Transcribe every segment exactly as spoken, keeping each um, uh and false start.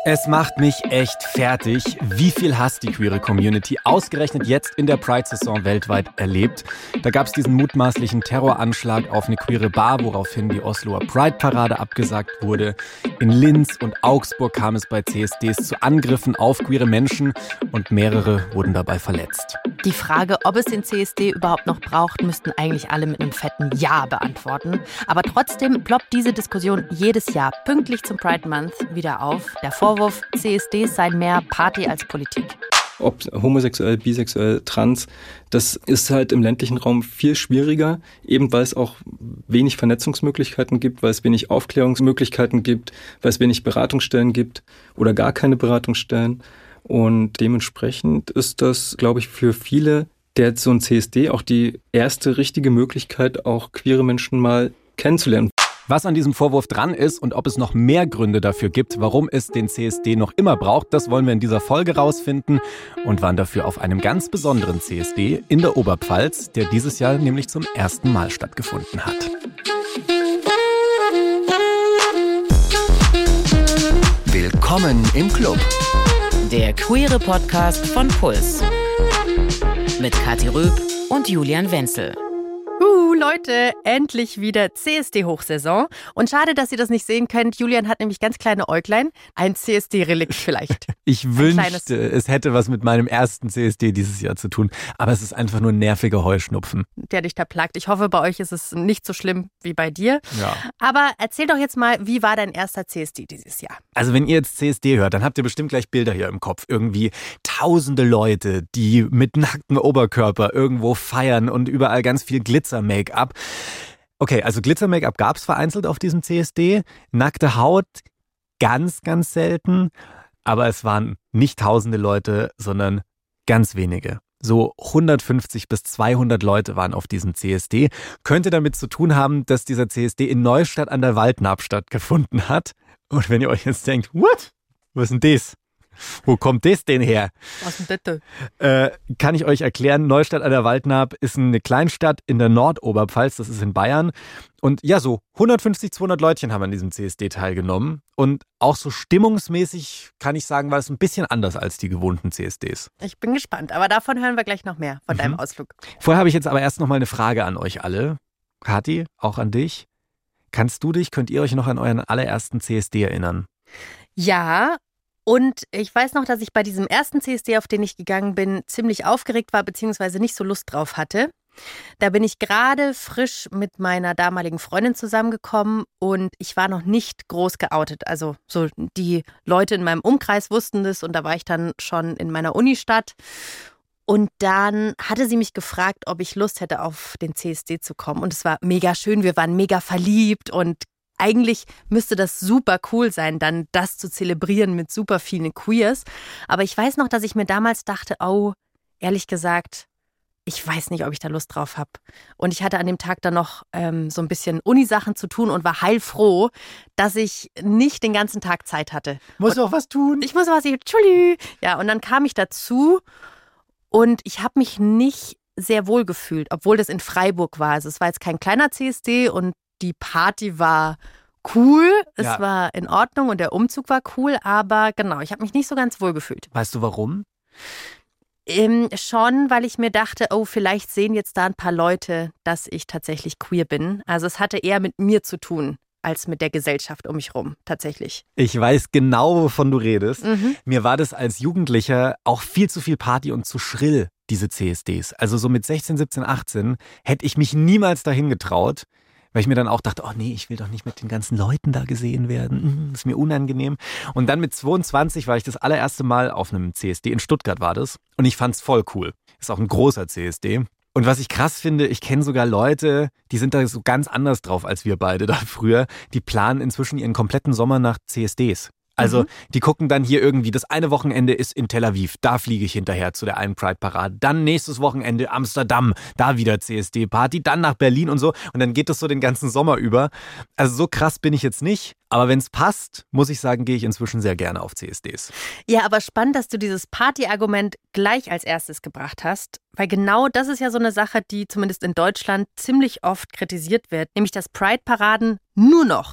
Es macht mich echt fertig, wie viel Hass die queere Community ausgerechnet jetzt in der Pride-Saison weltweit erlebt. Da gab es diesen mutmaßlichen Terroranschlag auf eine queere Bar, woraufhin die Osloer Pride-Parade abgesagt wurde. In Linz und Augsburg kam es bei C S Ds zu Angriffen auf queere Menschen und mehrere wurden dabei verletzt. Die Frage, ob es den C S D überhaupt noch braucht, müssten eigentlich alle mit einem fetten Ja beantworten. Aber trotzdem ploppt diese Diskussion jedes Jahr pünktlich zum Pride Month wieder auf. Der Vorwurf, C S Ds seien mehr Party als Politik. Ob homosexuell, bisexuell, trans, das ist halt im ländlichen Raum viel schwieriger, eben weil es auch wenig Vernetzungsmöglichkeiten gibt, weil es wenig Aufklärungsmöglichkeiten gibt, weil es wenig Beratungsstellen gibt oder gar keine Beratungsstellen. Und dementsprechend ist das, glaube ich, für viele, der jetzt so ein C S D auch die erste richtige Möglichkeit, auch queere Menschen mal kennenzulernen. Was an diesem Vorwurf dran ist und ob es noch mehr Gründe dafür gibt, warum es den C S D noch immer braucht, das wollen wir in dieser Folge rausfinden und waren dafür auf einem ganz besonderen C S D in der Oberpfalz, der dieses Jahr nämlich zum ersten Mal stattgefunden hat. Willkommen im Club. Der queere Podcast von Puls. Mit Kathi Röb und Julian Wenzel. Uh, Leute, endlich wieder C S D-Hochsaison. Und schade, dass ihr das nicht sehen könnt. Julian hat nämlich ganz kleine Äuglein. Ein C S D-Relikt vielleicht. Ich Ein wünschte, es hätte was mit meinem ersten C S D dieses Jahr zu tun. Aber es ist einfach nur ein nerviger Heuschnupfen. Der dich da plagt. Ich hoffe, bei euch ist es nicht so schlimm wie bei dir. Ja. Aber erzähl doch jetzt mal, wie war dein erster C S D dieses Jahr? Also wenn ihr jetzt C S D hört, dann habt ihr bestimmt gleich Bilder hier im Kopf. Irgendwie tausende Leute, die mit nacktem Oberkörper irgendwo feiern und überall ganz viel Glitzer-Make-up. Okay, also Glitzer-Make-up gab es vereinzelt auf diesem C S D. Nackte Haut ganz, ganz selten. Aber es waren nicht tausende Leute, sondern ganz wenige. So hundertfünfzig bis zweihundert Leute waren auf diesem C S D. Könnte damit zu tun haben, dass dieser C S D in Neustadt an der Waldnaab stattgefunden hat. Und wenn ihr euch jetzt denkt, what? Was ist denn das? Wo kommt das denn her? Was denn bitte? Äh, kann ich euch erklären, Neustadt an der Waldnaab ist eine Kleinstadt in der Nordoberpfalz, das ist in Bayern. Und ja, so hundertfünfzig, zweihundert Leutchen haben an diesem C S D teilgenommen. Und auch so stimmungsmäßig, kann ich sagen, war es ein bisschen anders als die gewohnten C S Ds. Ich bin gespannt, aber davon hören wir gleich noch mehr, von mhm. deinem Ausflug. Vorher habe ich jetzt aber erst noch mal eine Frage an euch alle. Kathi, auch an dich. Kannst du dich, könnt ihr euch noch an euren allerersten C S D erinnern? Ja, und ich weiß noch, dass ich bei diesem ersten C S D, auf den ich gegangen bin, ziemlich aufgeregt war, beziehungsweise nicht so Lust drauf hatte. Da bin ich gerade frisch mit meiner damaligen Freundin zusammengekommen und ich war noch nicht groß geoutet. Also so die Leute in meinem Umkreis wussten das und da war ich dann schon in meiner Unistadt. Und dann hatte sie mich gefragt, ob ich Lust hätte, auf den C S D zu kommen. Und es war mega schön, wir waren mega verliebt und eigentlich müsste das super cool sein, dann das zu zelebrieren mit super vielen Queers. Aber ich weiß noch, dass ich mir damals dachte, oh, ehrlich gesagt, ich weiß nicht, ob ich da Lust drauf habe. Und ich hatte an dem Tag dann noch ähm, so ein bisschen Unisachen zu tun und war heilfroh, dass ich nicht den ganzen Tag Zeit hatte. Muss auch was tun. Ich muss was, ich, tschulli. Ja, und dann kam ich dazu und ich habe mich nicht sehr wohl gefühlt, obwohl das in Freiburg war. Also es war jetzt kein kleiner C S D und die Party war cool, es ja. war in Ordnung und der Umzug war cool, aber genau, ich habe mich nicht so ganz wohl gefühlt. Weißt du warum? Ähm, schon, weil ich mir dachte, oh, vielleicht sehen jetzt da ein paar Leute, dass ich tatsächlich queer bin. Also es hatte eher mit mir zu tun, als mit der Gesellschaft um mich rum, tatsächlich. Ich weiß genau, wovon du redest. Mhm. Mir war das als Jugendlicher auch viel zu viel Party und zu schrill, diese C S Ds. Also so mit sechzehn, siebzehn, achtzehn hätte ich mich niemals dahin getraut, weil ich mir dann auch dachte, oh nee, ich will doch nicht mit den ganzen Leuten da gesehen werden. Das ist mir unangenehm. Und dann mit zweiundzwanzig war ich das allererste Mal auf einem C S D. In Stuttgart war das. Und ich fand's voll cool. Ist auch ein großer C S D. Und was ich krass finde, ich kenne sogar Leute, die sind da so ganz anders drauf als wir beide da früher. Die planen inzwischen ihren kompletten Sommer nach C S Ds. Also die gucken dann hier irgendwie, das eine Wochenende ist in Tel Aviv, da fliege ich hinterher zu der einen Pride-Parade. Dann nächstes Wochenende Amsterdam, da wieder C S D-Party, dann nach Berlin und so. Und dann geht das so den ganzen Sommer über. Also so krass bin ich jetzt nicht. Aber wenn es passt, muss ich sagen, gehe ich inzwischen sehr gerne auf C S Ds. Ja, aber spannend, dass du dieses Party-Argument gleich als erstes gebracht hast. Weil genau das ist ja so eine Sache, die zumindest in Deutschland ziemlich oft kritisiert wird. Nämlich, dass Pride-Paraden nur noch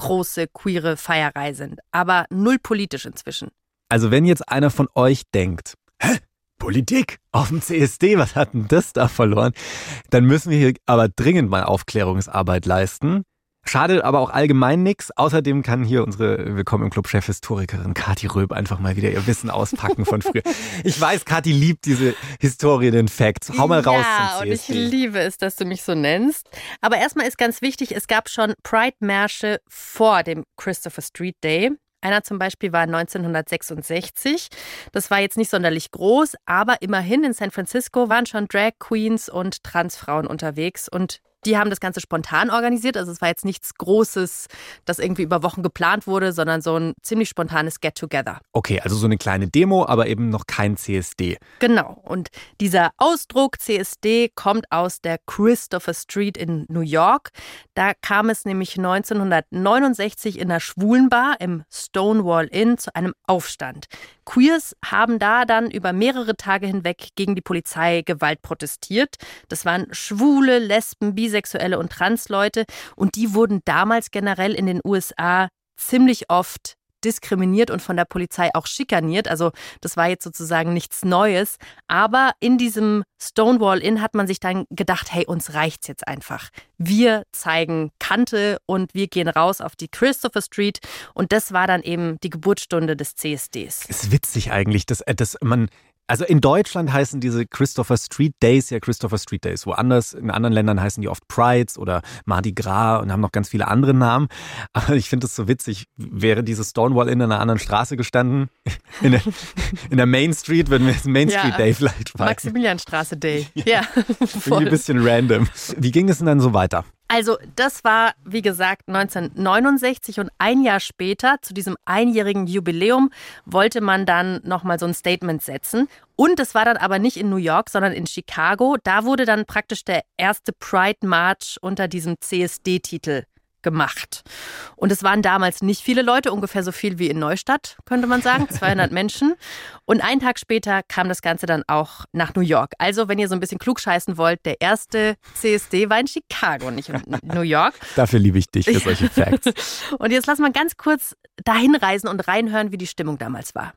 große queere Feierei sind, aber null politisch inzwischen. Also wenn jetzt einer von euch denkt, hä, Politik auf dem C S D, was hat denn das da verloren? Dann müssen wir hier aber dringend mal Aufklärungsarbeit leisten. Schadet aber auch allgemein nichts. Außerdem kann hier unsere Willkommen im Club Chefhistorikerin Kathi Röb einfach mal wieder ihr Wissen auspacken von früher. Ich weiß, Kathi liebt diese Historien, den Facts. Hau mal raus ja, zum C S D. Und ich liebe es, dass du mich so nennst. Aber erstmal ist ganz wichtig, es gab schon Pride-Märsche vor dem Christopher Street Day. Einer zum Beispiel war neunzehnhundertsechsundsechzig. Das war jetzt nicht sonderlich groß, aber immerhin in San Francisco waren schon Drag Queens und Transfrauen unterwegs und die haben das Ganze spontan organisiert. Also es war jetzt nichts Großes, das irgendwie über Wochen geplant wurde, sondern so ein ziemlich spontanes Get-Together. Okay, also so eine kleine Demo, aber eben noch kein C S D. Genau. Und dieser Ausdruck C S D kommt aus der Christopher Street in New York. Da kam es nämlich neunzehnhundertneunundsechzig in der Schwulenbar im Stonewall Inn zu einem Aufstand. Queers haben da dann über mehrere Tage hinweg gegen die Polizeigewalt protestiert. Das waren Schwule, Lesben, Bisexuelle und Transleute. Und die wurden damals generell in den U S A ziemlich oft diskriminiert und von der Polizei auch schikaniert. Also das war jetzt sozusagen nichts Neues. Aber in diesem Stonewall Inn hat man sich dann gedacht, hey, uns reicht's jetzt einfach. Wir zeigen Kante und wir gehen raus auf die Christopher Street. Und das war dann eben die Geburtsstunde des C S Ds. Ist witzig eigentlich, dass, dass man... Also in Deutschland heißen diese Christopher Street Days ja Christopher Street Days. Woanders, in anderen Ländern heißen die oft Prides oder Mardi Gras und haben noch ganz viele andere Namen. Aber ich finde es so witzig, wäre dieses Stonewall in einer anderen Straße gestanden, in der, in der Main Street, würden wir jetzt Main Street ja, Day vielleicht feiern. Maximilianstraße Day. Ja, voll. Irgendwie ein bisschen random. Wie ging es denn dann so weiter? Also das war, wie gesagt, neunzehnhundertneunundsechzig und ein Jahr später, zu diesem einjährigen Jubiläum, wollte man dann nochmal so ein Statement setzen. Und es war dann aber nicht in New York, sondern in Chicago. Da wurde dann praktisch der erste Pride-March unter diesem C S D-Titel gemacht. Und es waren damals nicht viele Leute, ungefähr so viel wie in Neustadt, könnte man sagen, zweihundert Menschen. Und einen Tag später kam das Ganze dann auch nach New York. Also, wenn ihr so ein bisschen klugscheißen wollt, der erste C S D war in Chicago, nicht in New York. Dafür liebe ich dich für solche Facts. Und jetzt lass mal ganz kurz dahin reisen und reinhören, wie die Stimmung damals war.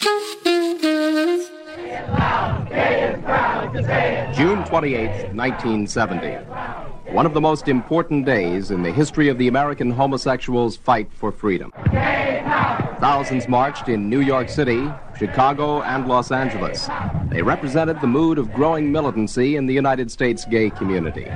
June twenty-eighth, nineteen seventy. One of the most important days in the history of the American homosexuals' fight for freedom. Thousands marched in New York City, Chicago, and Los Angeles. They represented the mood of growing militancy in the United States gay community.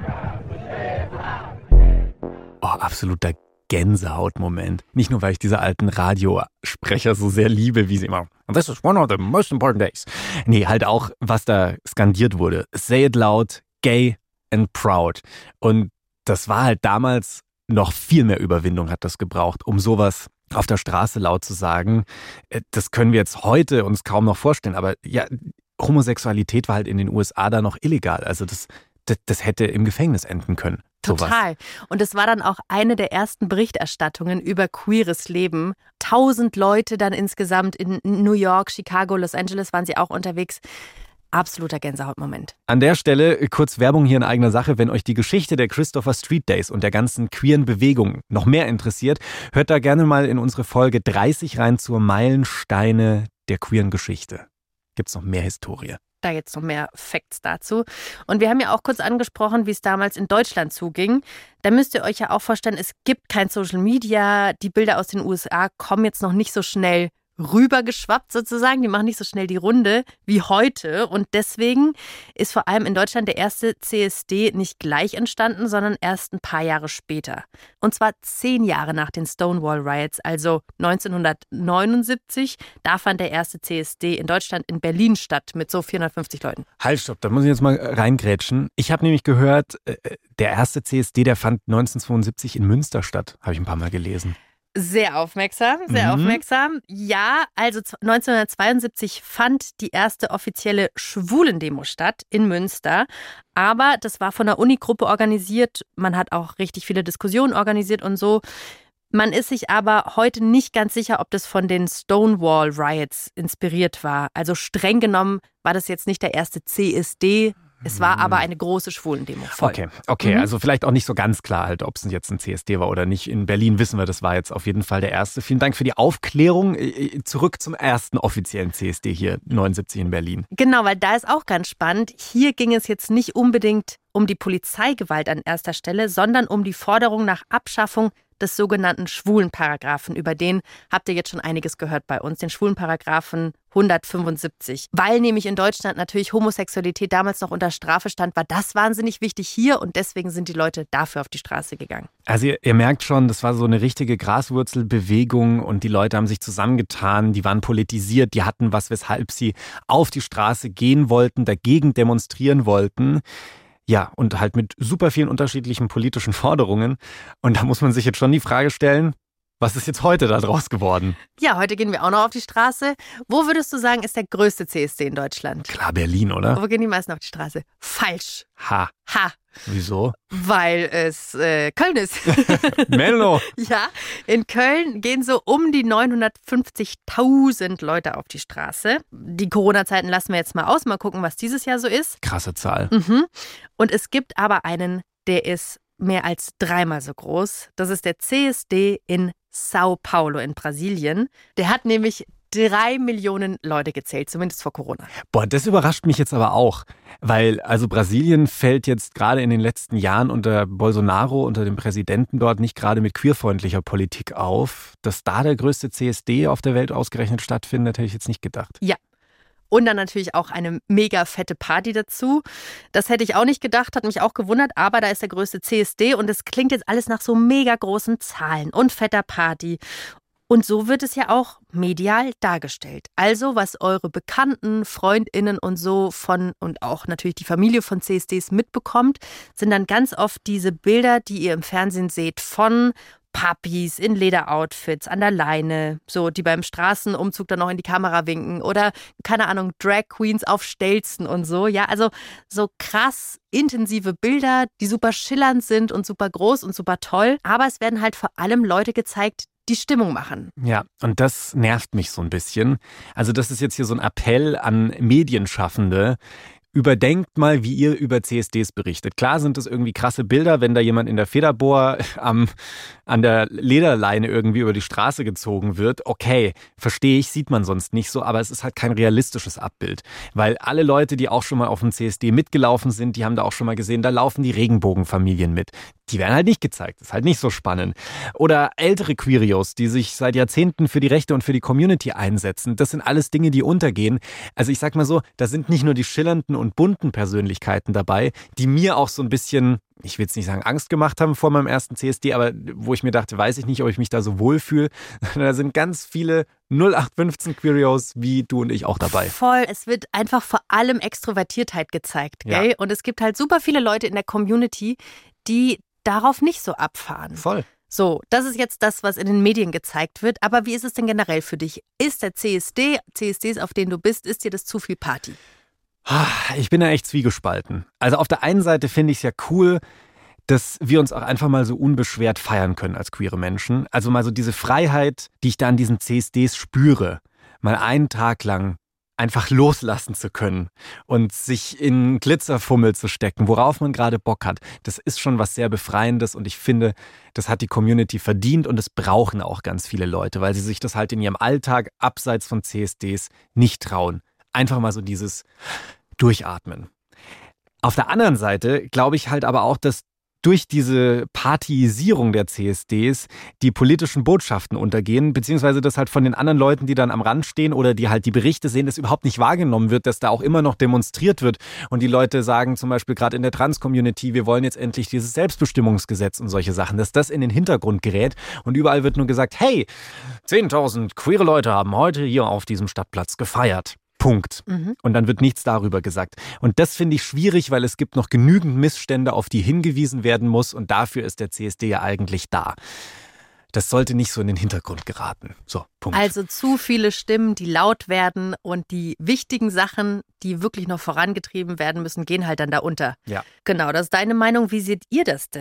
Oh, absoluter Gänsehautmoment. Nicht nur, weil ich diese alten Radiosprecher so sehr liebe, wie sie immer "This is one of the most important days." Nee, halt auch, was da skandiert wurde. Say it loud, gay and proud. Und das war halt damals noch viel mehr Überwindung hat das gebraucht, um sowas auf der Straße laut zu sagen. Das können wir jetzt heute uns kaum noch vorstellen. Aber ja, Homosexualität war halt in den U S A da noch illegal. Also das, das, das hätte im Gefängnis enden können. Total. Und es war dann auch eine der ersten Berichterstattungen über queeres Leben. Tausend Leute dann insgesamt in New York, Chicago, Los Angeles waren sie auch unterwegs. Absoluter Gänsehautmoment. An der Stelle kurz Werbung hier in eigener Sache. Wenn euch die Geschichte der Christopher Street Days und der ganzen queeren Bewegung noch mehr interessiert, hört da gerne mal in unsere Folge dreißig rein zur Meilensteine der queeren Geschichte. Gibt's noch mehr Historie. Da jetzt noch mehr Facts dazu. Und wir haben ja auch kurz angesprochen, wie es damals in Deutschland zuging. Da müsst ihr euch ja auch vorstellen, es gibt kein Social Media. Die Bilder aus den U S A kommen jetzt noch nicht so schnell rübergeschwappt sozusagen. Die machen nicht so schnell die Runde wie heute. Und deswegen ist vor allem in Deutschland der erste C S D nicht gleich entstanden, sondern erst ein paar Jahre später. Und zwar zehn Jahre nach den Stonewall Riots, also neunzehnhundertneunundsiebzig. Da fand der erste C S D in Deutschland in Berlin statt mit so vierhundertfünfzig Leuten. Halt, stopp, da muss ich jetzt mal reingrätschen. Ich habe nämlich gehört, der erste C S D, der fand neunzehnhundertzweiundsiebzig in Münster statt. Habe ich ein paar Mal gelesen. Sehr aufmerksam, sehr mhm. aufmerksam. Ja, also neunzehnhundertzweiundsiebzig fand die erste offizielle Schwulendemo statt in Münster. Aber das war von einer Unigruppe organisiert. Man hat auch richtig viele Diskussionen organisiert und so. Man ist sich aber heute nicht ganz sicher, ob das von den Stonewall Riots inspiriert war. Also streng genommen war das jetzt nicht der erste C S D, Es war aber eine große Schwulendemo. Voll. Okay, okay, Mhm. also vielleicht auch nicht so ganz klar halt, ob es jetzt ein C S D war oder nicht. In Berlin wissen wir, das war jetzt auf jeden Fall der erste. Vielen Dank für die Aufklärung. Zurück zum ersten offiziellen C S D hier, neunundsiebzig in Berlin. Genau, weil da ist auch ganz spannend. Hier ging es jetzt nicht unbedingt um die Polizeigewalt an erster Stelle, sondern um die Forderung nach Abschaffung des sogenannten Schwulenparagraphen. Über den habt ihr jetzt schon einiges gehört bei uns, den Schwulenparagraphen hundertfünfundsiebzig. Weil nämlich in Deutschland natürlich Homosexualität damals noch unter Strafe stand, war das wahnsinnig wichtig hier und deswegen sind die Leute dafür auf die Straße gegangen. Also ihr, ihr merkt schon, das war so eine richtige Graswurzelbewegung und die Leute haben sich zusammengetan, die waren politisiert, die hatten was, weshalb sie auf die Straße gehen wollten, dagegen demonstrieren wollten. Ja, und halt mit super vielen unterschiedlichen politischen Forderungen. Und da muss man sich jetzt schon die Frage stellen, was ist jetzt heute da draus geworden? Ja, heute gehen wir auch noch auf die Straße. Wo würdest du sagen, ist der größte C S D in Deutschland? Klar, Berlin, oder? Wo gehen die meisten auf die Straße? Falsch. Ha. Ha. Wieso? Weil es äh, Köln ist. Menno. Ja, in Köln gehen so um die neunhundertfünfzigtausend Leute auf die Straße. Die Corona-Zeiten lassen wir jetzt mal aus. Mal gucken, was dieses Jahr so ist. Krasse Zahl. Mhm. Und es gibt aber einen, der ist mehr als dreimal so groß. Das ist der C S D in Sao Paulo in Brasilien. Der hat nämlich drei Millionen Leute gezählt, zumindest vor Corona. Boah, das überrascht mich jetzt aber auch, weil also Brasilien fällt jetzt gerade in den letzten Jahren unter Bolsonaro, unter dem Präsidenten dort, nicht gerade mit queerfreundlicher Politik auf. Dass da der größte C S D auf der Welt ausgerechnet stattfindet, hätte ich jetzt nicht gedacht. Ja. Und dann natürlich auch eine mega fette Party dazu. Das hätte ich auch nicht gedacht, hat mich auch gewundert, aber da ist der größte C S D und es klingt jetzt alles nach so mega großen Zahlen und fetter Party. Und so wird es ja auch medial dargestellt. Also was eure Bekannten, FreundInnen und so von und auch natürlich die Familie von C S Ds mitbekommt, sind dann ganz oft diese Bilder, die ihr im Fernsehen seht, von Papis in Lederoutfits an der Leine, so die beim Straßenumzug dann noch in die Kamera winken oder, keine Ahnung, Drag Queens auf Stelzen und so. Ja, also so krass intensive Bilder, die super schillernd sind und super groß und super toll. Aber es werden halt vor allem Leute gezeigt, die Stimmung machen. Ja, und das nervt mich so ein bisschen. Also das ist jetzt hier so ein Appell an Medienschaffende. Überdenkt mal, wie ihr über C S Ds berichtet. Klar sind das irgendwie krasse Bilder, wenn da jemand in der Federbohr am, an der Lederleine irgendwie über die Straße gezogen wird. Okay, verstehe ich, sieht man sonst nicht so, aber es ist halt kein realistisches Abbild. Weil alle Leute, die auch schon mal auf dem C S D mitgelaufen sind, die haben da auch schon mal gesehen, da laufen die Regenbogenfamilien mit. Die werden halt nicht gezeigt. Das ist halt nicht so spannend. Oder ältere Queerios, die sich seit Jahrzehnten für die Rechte und für die Community einsetzen. Das sind alles Dinge, die untergehen. Also ich sag mal so, da sind nicht nur die schillernden und bunten Persönlichkeiten dabei, die mir auch so ein bisschen, ich will jetzt nicht sagen Angst gemacht haben vor meinem ersten C S D, aber wo ich mir dachte, weiß ich nicht, ob ich mich da so wohlfühle. Da sind ganz viele null acht fünfzehn Queerios wie du und ich auch dabei. Voll, es wird einfach vor allem Extrovertiertheit gezeigt, gell? Ja. Und es gibt halt super viele Leute in der Community, die darauf nicht so abfahren. Voll. So, das ist jetzt das, was in den Medien gezeigt wird. Aber wie ist es denn generell für dich? Ist der C S D, C S Ds, auf denen du bist, ist dir das zu viel Party? Ich bin da echt zwiegespalten. Also auf der einen Seite finde ich es ja cool, dass wir uns auch einfach mal so unbeschwert feiern können als queere Menschen. Also mal so diese Freiheit, die ich da an diesen C S Ds spüre, mal einen Tag lang einfach loslassen zu können und sich in Glitzerfummel zu stecken, worauf man gerade Bock hat. Das ist schon was sehr Befreiendes und ich finde, das hat die Community verdient und es brauchen auch ganz viele Leute, weil sie sich das halt in ihrem Alltag abseits von C S Ds nicht trauen. Einfach mal so dieses Durchatmen. Auf der anderen Seite glaube ich halt aber auch, dass durch diese Partyisierung der C S Ds die politischen Botschaften untergehen, beziehungsweise dass halt von den anderen Leuten, die dann am Rand stehen oder die halt die Berichte sehen, das überhaupt nicht wahrgenommen wird, dass da auch immer noch demonstriert wird und die Leute sagen zum Beispiel gerade in der Trans-Community, wir wollen jetzt endlich dieses Selbstbestimmungsgesetz und solche Sachen, dass das in den Hintergrund gerät und überall wird nur gesagt, hey, zehntausend queere Leute haben heute hier auf diesem Stadtplatz gefeiert. Punkt. Mhm. Und dann wird nichts darüber gesagt. Und das finde ich schwierig, weil es gibt noch genügend Missstände, auf die hingewiesen werden muss. Und dafür ist der C S D ja eigentlich da. Das sollte nicht so in den Hintergrund geraten. So, Punkt. Also zu viele Stimmen, die laut werden und die wichtigen Sachen, die wirklich noch vorangetrieben werden müssen, gehen halt dann da unter. Ja. Genau, das ist deine Meinung. Wie seht ihr das denn?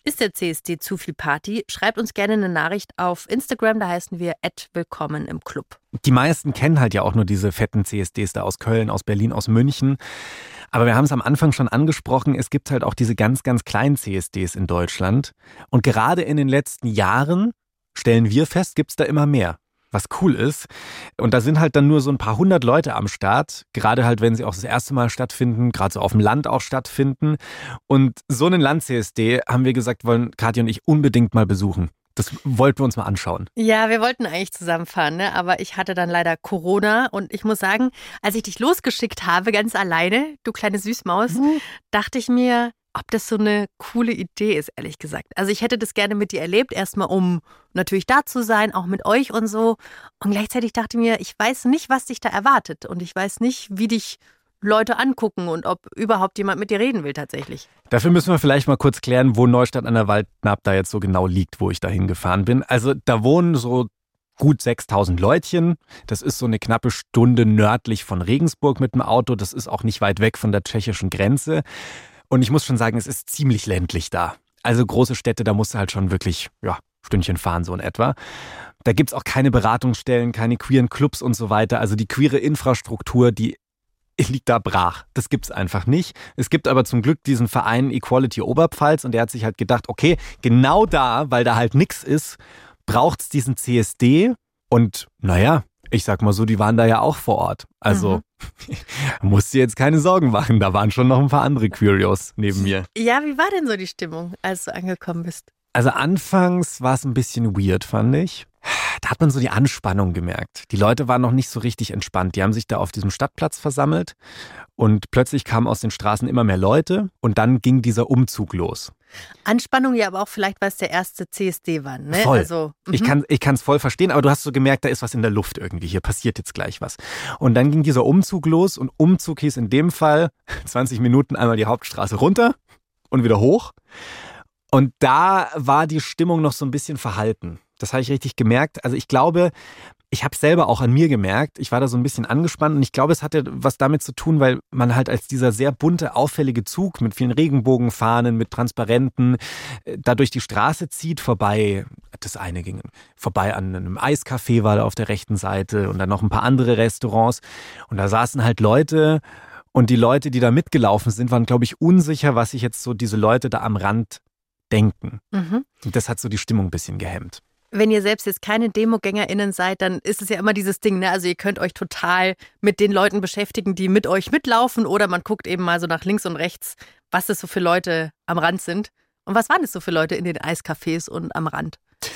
Ist der C S D zu viel Party? Schreibt uns gerne eine Nachricht auf Instagram, da heißen wir at willkommen im Club. Die meisten kennen halt ja auch nur diese fetten C S Ds da aus Köln, aus Berlin, aus München. Aber wir haben es am Anfang schon angesprochen, es gibt halt auch diese ganz, ganz kleinen C S Ds in Deutschland. Und gerade in den letzten Jahren, stellen wir fest, gibt es da immer mehr. Was cool ist. Und da sind halt dann nur so ein paar hundert Leute am Start, gerade halt, wenn sie auch das erste Mal stattfinden, gerade so auf dem Land auch stattfinden. Und so einen Land-C S D haben wir gesagt, wollen Kathi und ich unbedingt mal besuchen. Das wollten wir uns mal anschauen. Ja, wir wollten eigentlich zusammenfahren, ne? Aber ich hatte dann leider Corona und ich muss sagen, als ich dich losgeschickt habe, ganz alleine, du kleine Süßmaus, mhm. dachte ich mir, ob das so eine coole Idee ist, ehrlich gesagt. Also ich hätte das gerne mit dir erlebt, erstmal um natürlich da zu sein, auch mit euch und so. Und gleichzeitig dachte ich mir, ich weiß nicht, was dich da erwartet und ich weiß nicht, wie dich Leute angucken und ob überhaupt jemand mit dir reden will tatsächlich. Dafür müssen wir vielleicht mal kurz klären, wo Neustadt an der Waldnaab da jetzt so genau liegt, wo ich da hingefahren bin. Also da wohnen so gut sechstausend Leutchen. Das ist so eine knappe Stunde nördlich von Regensburg mit dem Auto. Das ist auch nicht weit weg von der tschechischen Grenze. Und ich muss schon sagen, es ist ziemlich ländlich da. Also große Städte, da musst du halt schon wirklich, ja, Stündchen fahren so in etwa. Da gibt's auch keine Beratungsstellen, keine queeren Clubs und so weiter. Also die queere Infrastruktur, die liegt da brach. Das gibt's einfach nicht. Es gibt aber zum Glück diesen Verein Equality Oberpfalz und der hat sich halt gedacht, okay, genau da, weil da halt nix ist, braucht's diesen C S D und naja, ich sag mal so, die waren da ja auch vor Ort. Also mhm. musst dir jetzt keine Sorgen machen, da waren schon noch ein paar andere Curios neben mir. Ja, wie war denn so die Stimmung, als du angekommen bist? Also anfangs war es ein bisschen weird, fand ich. Da hat man so die Anspannung gemerkt. Die Leute waren noch nicht so richtig entspannt. Die haben sich da auf diesem Stadtplatz versammelt und plötzlich kamen aus den Straßen immer mehr Leute und dann ging dieser Umzug los. Anspannung ja aber auch vielleicht, weil es der erste C S D war, ne? Voll. Also, ich kann ich kann es voll verstehen, aber du hast so gemerkt, da ist was in der Luft irgendwie. Hier passiert jetzt gleich was. Und dann ging dieser Umzug los und Umzug hieß in dem Fall zwanzig Minuten einmal die Hauptstraße runter und wieder hoch. Und da war die Stimmung noch so ein bisschen verhalten. Das habe ich richtig gemerkt. Also ich glaube, ich habe es selber auch an mir gemerkt. Ich war da so ein bisschen angespannt und ich glaube, es hatte was damit zu tun, weil man halt als dieser sehr bunte, auffällige Zug mit vielen Regenbogenfahnen, mit Transparenten, da durch die Straße zieht, vorbei. Das eine ging vorbei an einem Eiscafé, war da auf der rechten Seite und dann noch ein paar andere Restaurants. Und da saßen halt Leute und die Leute, die da mitgelaufen sind, waren, glaube ich, unsicher, was sich jetzt so diese Leute da am Rand denken. Mhm. Und das hat so die Stimmung ein bisschen gehemmt. Wenn ihr selbst jetzt keine DemogängerInnen seid, dann ist es ja immer dieses Ding, ne? Also ihr könnt euch total mit den Leuten beschäftigen, die mit euch mitlaufen oder man guckt eben mal so nach links und rechts, was das so für Leute am Rand sind. Und was waren das so für Leute in den Eiscafés und am Rand?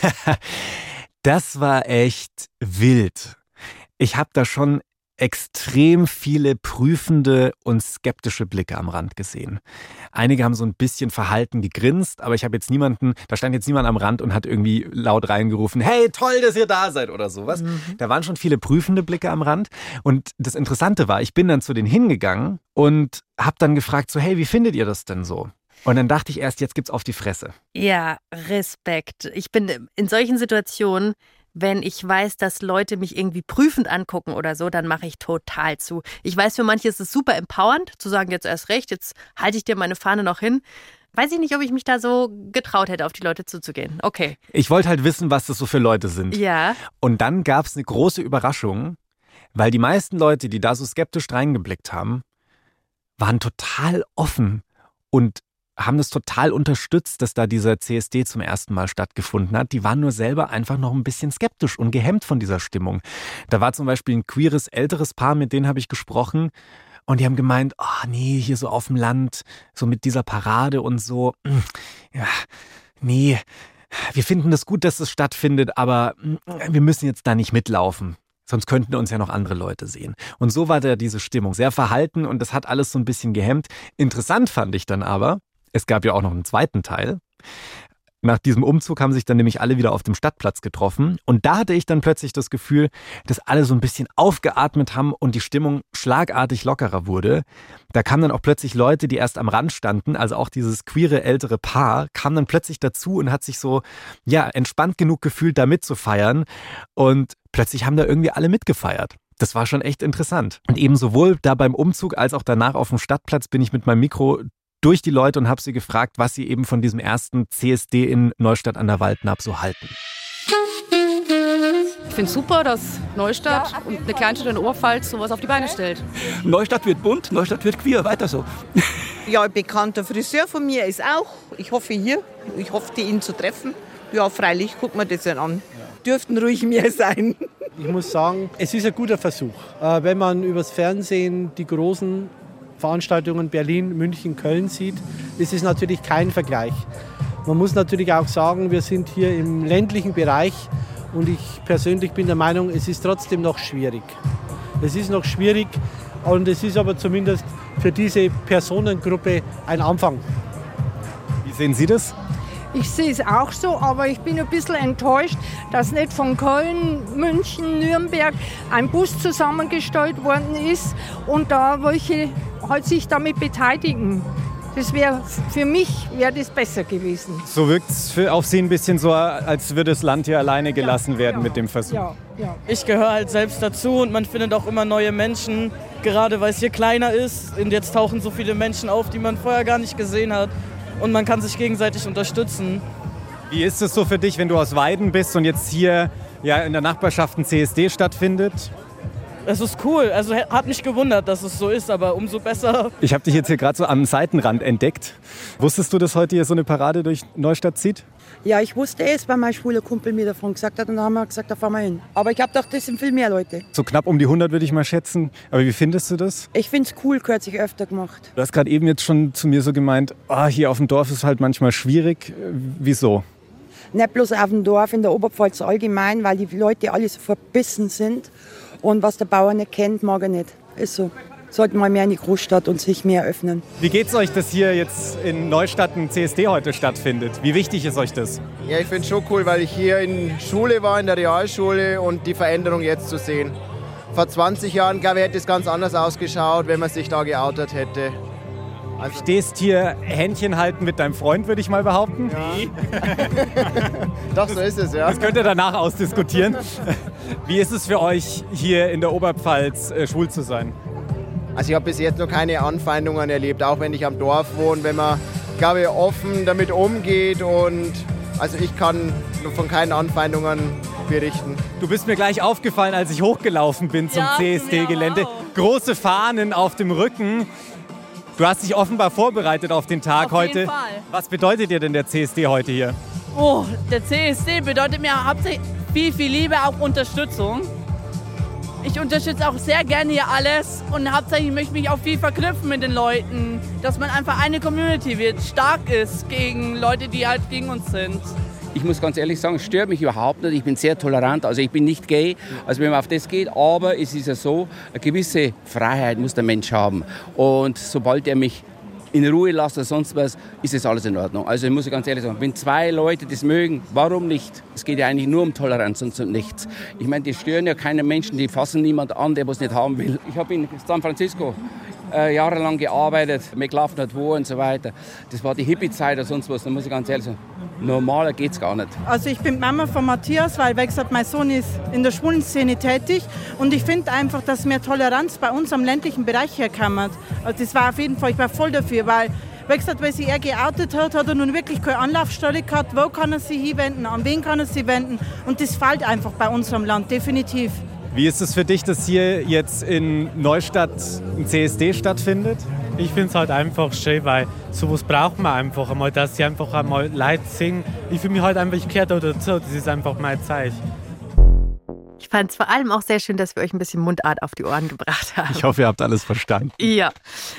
Das war echt wild. Ich habe da schon extrem viele prüfende und skeptische Blicke am Rand gesehen. Einige haben so ein bisschen verhalten gegrinst, aber ich habe jetzt niemanden, da stand jetzt niemand am Rand und hat irgendwie laut reingerufen, hey, toll, dass ihr da seid oder sowas. Mhm. Da waren schon viele prüfende Blicke am Rand. Und das Interessante war, ich bin dann zu denen hingegangen und habe dann gefragt, so, hey, wie findet ihr das denn so? Und dann dachte ich erst, jetzt gibt's auf die Fresse. Ja, Respekt. Ich bin in solchen Situationen, wenn ich weiß, dass Leute mich irgendwie prüfend angucken oder so, dann mache ich total zu. Ich weiß, für manche ist es super empowernd, zu sagen, jetzt erst recht, jetzt halte ich dir meine Fahne noch hin. Weiß ich nicht, ob ich mich da so getraut hätte, auf die Leute zuzugehen. Okay. Ich wollte halt wissen, was das so für Leute sind. Ja. Und dann gab es eine große Überraschung, weil die meisten Leute, die da so skeptisch reingeblickt haben, waren total offen und haben das total unterstützt, dass da dieser C S D zum ersten Mal stattgefunden hat. Die waren nur selber einfach noch ein bisschen skeptisch und gehemmt von dieser Stimmung. Da war zum Beispiel ein queeres, älteres Paar, mit denen habe ich gesprochen. Und die haben gemeint, oh nee, hier so auf dem Land, so mit dieser Parade und so. Ja, nee, wir finden das gut, dass es stattfindet, aber wir müssen jetzt da nicht mitlaufen. Sonst könnten uns ja noch andere Leute sehen. Und so war da diese Stimmung. Sehr verhalten und das hat alles so ein bisschen gehemmt. Interessant fand ich dann aber, es gab ja auch noch einen zweiten Teil. Nach diesem Umzug haben sich dann nämlich alle wieder auf dem Stadtplatz getroffen. Und da hatte ich dann plötzlich das Gefühl, dass alle so ein bisschen aufgeatmet haben und die Stimmung schlagartig lockerer wurde. Da kamen dann auch plötzlich Leute, die erst am Rand standen, also auch dieses queere ältere Paar, kam dann plötzlich dazu und hat sich so, ja, entspannt genug gefühlt, da mitzufeiern. Und plötzlich haben da irgendwie alle mitgefeiert. Das war schon echt interessant. Und eben sowohl da beim Umzug als auch danach auf dem Stadtplatz bin ich mit meinem Mikro durch die Leute und habe sie gefragt, was sie eben von diesem ersten C S D in Neustadt an der Waldnaab so halten. Ich finde es super, dass Neustadt und eine Kleinstadt in der Oberpfalz sowas auf die Beine stellt. Neustadt wird bunt, Neustadt wird queer, weiter so. Ja, ein bekannter Friseur von mir ist auch. Ich hoffe hier, ich hoffe, ihn zu treffen. Ja, freilich, guck mir das dann an. Dürften ruhig mehr sein. Ich muss sagen, es ist ein guter Versuch. Äh, wenn man übers Fernsehen die großen Veranstaltungen Berlin, München, Köln sieht, ist es natürlich kein Vergleich. Man muss natürlich auch sagen, wir sind hier im ländlichen Bereich und ich persönlich bin der Meinung, es ist trotzdem noch schwierig. Es ist noch schwierig und es ist aber zumindest für diese Personengruppe ein Anfang. Wie sehen Sie das? Ich sehe es auch so, aber ich bin ein bisschen enttäuscht, dass nicht von Köln, München, Nürnberg ein Bus zusammengestellt worden ist und da welche halt sich damit beteiligen. Das wäre, für mich wäre das besser gewesen. So wirkt es auf Sie ein bisschen so, als würde das Land hier alleine gelassen ja, werden ja, mit dem Versuch. Ja, ja. Ich gehöre halt selbst dazu und man findet auch immer neue Menschen, gerade weil es hier kleiner ist. Und jetzt tauchen so viele Menschen auf, die man vorher gar nicht gesehen hat. Und man kann sich gegenseitig unterstützen. Wie ist es so für dich, wenn du aus Weiden bist und jetzt hier ja, in der Nachbarschaft ein C S D stattfindet? Es ist cool. Also hat mich gewundert, dass es so ist, aber umso besser. Ich habe dich jetzt hier gerade so am Seitenrand entdeckt. Wusstest du, dass heute hier so eine Parade durch Neustadt zieht? Ja, ich wusste es, weil mein schwuler Kumpel mir davon gesagt hat und dann haben wir gesagt, da fahren wir hin. Aber ich habe gedacht, das sind viel mehr Leute. So knapp um die hundert würde ich mal schätzen. Aber wie findest du das? Ich finde es cool, gehört sich öfter gemacht. Du hast gerade eben jetzt schon zu mir so gemeint, oh, hier auf dem Dorf ist halt manchmal schwierig. Wieso? Nicht bloß auf dem Dorf, in der Oberpfalz allgemein, weil die Leute alle so verbissen sind. Und was der Bauer nicht kennt, mag er nicht. Ist so. Sollten mal mehr in die Großstadt und sich mehr öffnen. Wie geht's euch, dass hier jetzt in Neustadt ein C S D heute stattfindet? Wie wichtig ist euch das? Ja, ich finde es schon cool, weil ich hier in Schule war, in der Realschule und die Veränderung jetzt zu sehen. Vor zwanzig Jahren, glaube ich, hätte es ganz anders ausgeschaut, wenn man sich da geoutet hätte. Also du stehst hier Händchen halten mit deinem Freund, würde ich mal behaupten. Ja. Doch, so ist es, ja. Das könnt ihr danach ausdiskutieren. Wie ist es für euch, hier in der Oberpfalz äh, schwul zu sein? Also ich habe bis jetzt noch keine Anfeindungen erlebt, auch wenn ich am Dorf wohne, wenn man, glaube ich, offen damit umgeht und also ich kann von keinen Anfeindungen berichten. Du bist mir gleich aufgefallen, als ich hochgelaufen bin zum ja, C S D-Gelände. Große Fahnen auf dem Rücken. Du hast dich offenbar vorbereitet auf den Tag auf heute. Jeden Fall. Was bedeutet dir denn der C S D heute hier? Oh, der C S D bedeutet mir hauptsächlich viel, viel Liebe, auch Unterstützung. Ich unterstütze auch sehr gerne hier alles und hauptsächlich möchte ich mich auch viel verknüpfen mit den Leuten, dass man einfach eine Community wird, stark ist gegen Leute, die halt gegen uns sind. Ich muss ganz ehrlich sagen, es stört mich überhaupt nicht. Ich bin sehr tolerant, also ich bin nicht gay, also wenn man auf das geht. Aber es ist ja so, eine gewisse Freiheit muss der Mensch haben. Und sobald er mich in Ruhe lässt oder sonst was, ist das alles in Ordnung. Also ich muss ganz ehrlich sagen, wenn zwei Leute das mögen, warum nicht? Es geht ja eigentlich nur um Toleranz und um nichts. Ich meine, die stören ja keine Menschen, die fassen niemand an, der was nicht haben will. Ich habe in San Francisco äh, jahrelang gearbeitet, McLaughlin hat wo und so weiter. Das war die Hippie-Zeit oder sonst was, da muss ich ganz ehrlich sagen, normaler geht's gar nicht. Also ich bin Mama von Matthias, weil wie gesagt, mein Sohn ist in der schwulen Szene tätig und ich finde einfach, dass mehr Toleranz bei uns am ländlichen Bereich herkommt. Also das war auf jeden Fall, ich war voll dafür, weil wie gesagt, weil sich er geoutet hat, hat er nun wirklich keine Anlaufstelle gehabt, wo kann er sich hinwenden, an wen kann er sich wenden und das fehlt einfach bei unserem Land, definitiv. Wie ist es für dich, dass hier jetzt in Neustadt ein C S D stattfindet? Ich finde es halt einfach schön, weil sowas braucht man einfach einmal, dass sie einfach einmal Leute singen. Ich fühle mich halt einfach, ich gehöre da dazu, das ist einfach mein Zeichen. Ich fand es vor allem auch sehr schön, dass wir euch ein bisschen Mundart auf die Ohren gebracht haben. Ich hoffe, ihr habt alles verstanden. Ja,